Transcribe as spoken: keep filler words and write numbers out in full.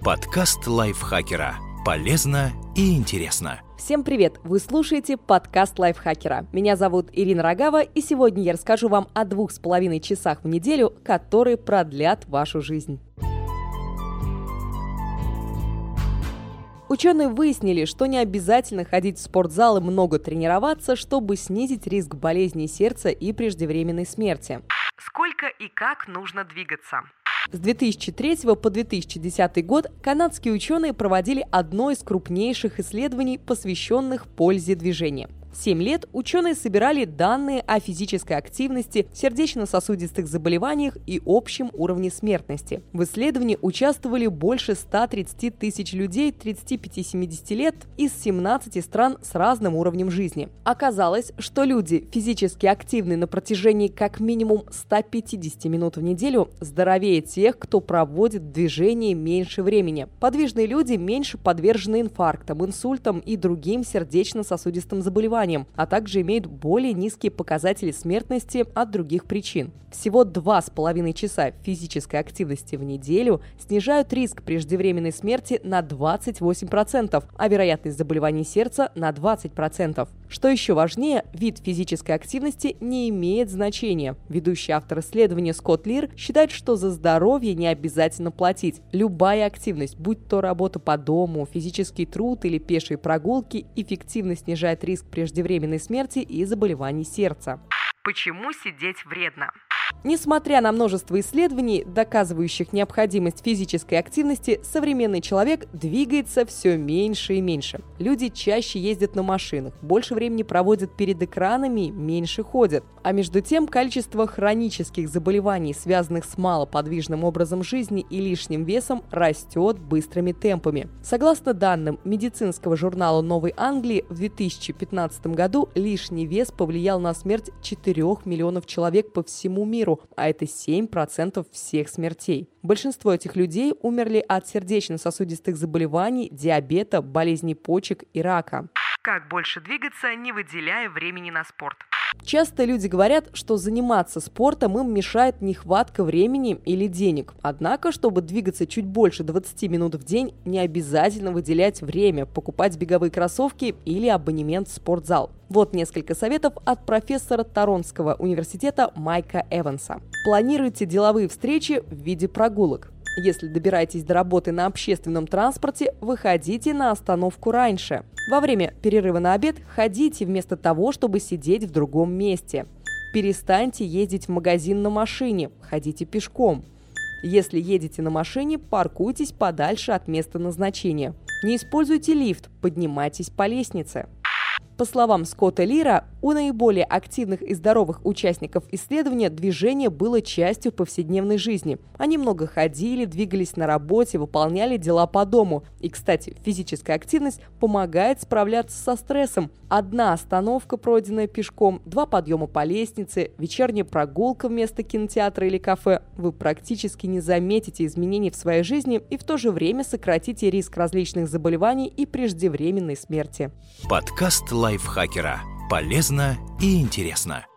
Подкаст лайфхакера. Полезно и интересно. Всем привет! Вы слушаете подкаст лайфхакера. Меня зовут Ирина Рогава, и сегодня я расскажу вам о двух с половиной часах в неделю, которые продлят вашу жизнь. Ученые выяснили, что не обязательно ходить в спортзал и много тренироваться, чтобы снизить риск болезней сердца и преждевременной смерти. Сколько и как нужно двигаться? С две тысячи третьего по две тысячи десятый год канадские ученые проводили одно из крупнейших исследований, посвященных пользе движения. Семь лет ученые собирали данные о физической активности, сердечно-сосудистых заболеваниях и общем уровне смертности. В исследовании участвовали больше ста тридцати тысяч людей тридцати пяти-семидесяти лет из семнадцати стран с разным уровнем жизни. Оказалось, что люди, физически активные на протяжении как минимум ста пятидесяти минут в неделю, здоровее тех, кто проводит в движении меньше времени. Подвижные люди меньше подвержены инфарктам, инсультам и другим сердечно-сосудистым заболеваниям, а также имеют более низкие показатели смертности от других причин. Всего два с половиной часа физической активности в неделю снижают риск преждевременной смерти на двадцать восемь процентов, а вероятность заболеваний сердца на двадцать процентов. Что еще важнее, вид физической активности не имеет значения. Ведущий автор исследования Скотт Лир считает, что за здоровье не обязательно платить. Любая активность, будь то работа по дому, физический труд или пешие прогулки, эффективно снижает риск преждевременной смерти и заболеваний сердца. Почему сидеть вредно? Несмотря на множество исследований, доказывающих необходимость физической активности, современный человек двигается все меньше и меньше. Люди чаще ездят на машинах, больше времени проводят перед экранами, меньше ходят. А между тем, количество хронических заболеваний, связанных с малоподвижным образом жизни и лишним весом, растет быстрыми темпами. Согласно данным медицинского журнала Новой Англии, в две тысячи пятнадцатом году лишний вес повлиял на смерть четырёх миллионов человек по всему миру, а это семь процентов всех смертей. Большинство этих людей умерли от сердечно-сосудистых заболеваний, диабета, болезней почек и рака. Как больше двигаться, не выделяя времени на спорт? Часто люди говорят, что заниматься спортом им мешает нехватка времени или денег. Однако, чтобы двигаться чуть больше двадцати минут в день, не обязательно выделять время, покупать беговые кроссовки или абонемент в спортзал. Вот несколько советов от профессора Торонтского университета Майка Эванса. Планируйте деловые встречи в виде прогулок. Если добираетесь до работы на общественном транспорте, выходите на остановку раньше. Во время перерыва на обед ходите вместо того, чтобы сидеть в другом месте. Перестаньте ездить в магазин на машине, ходите пешком. Если едете на машине, паркуйтесь подальше от места назначения. Не используйте лифт, поднимайтесь по лестнице. По словам Скотта Лира, у наиболее активных и здоровых участников исследования движение было частью повседневной жизни. Они много ходили, двигались на работе, выполняли дела по дому. И, кстати, физическая активность помогает справляться со стрессом. Одна остановка, пройденная пешком, два подъема по лестнице, вечерняя прогулка вместо кинотеатра или кафе. Вы практически не заметите изменений в своей жизни и в то же время сократите риск различных заболеваний и преждевременной смерти. Подкаст лайфхакера. Полезно и интересно.